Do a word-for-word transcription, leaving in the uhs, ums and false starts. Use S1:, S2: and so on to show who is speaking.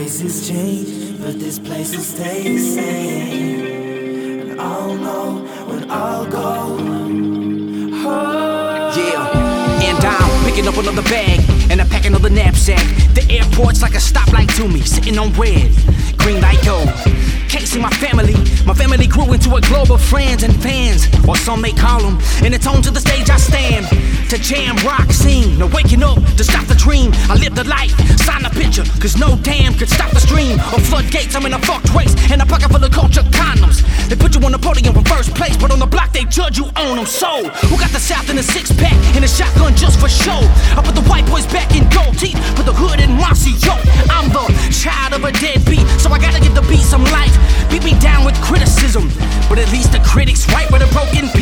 S1: Faces change, but this place will stay the same. And I'll know when I'll go. Oh.
S2: Yeah, and I'm picking up another bag, and I'm packing another knapsack. The airport's like a stoplight to me, sitting on red, green light go. Can't see my family. My family grew into a globe of friends and fans, or some may call them. In the tones of the stage I stand, to jam, rock, sing. No waking up to stop the dream. I live the life, sign the picture, cause no dam could stop the stream. Of floodgates, I'm in a fucked race, and a pocket full of culture condoms. They put you on the podium for first place, but on the block they judge you on them. So, who got the South in a six pack, and a shotgun just for show? I put the white boys back in gold teeth, put the hood in Marcy, yo. I'm the child of a deadbeat, so I gotta give the beat some life. Beat me down with criticism, but at least the critics right with a broken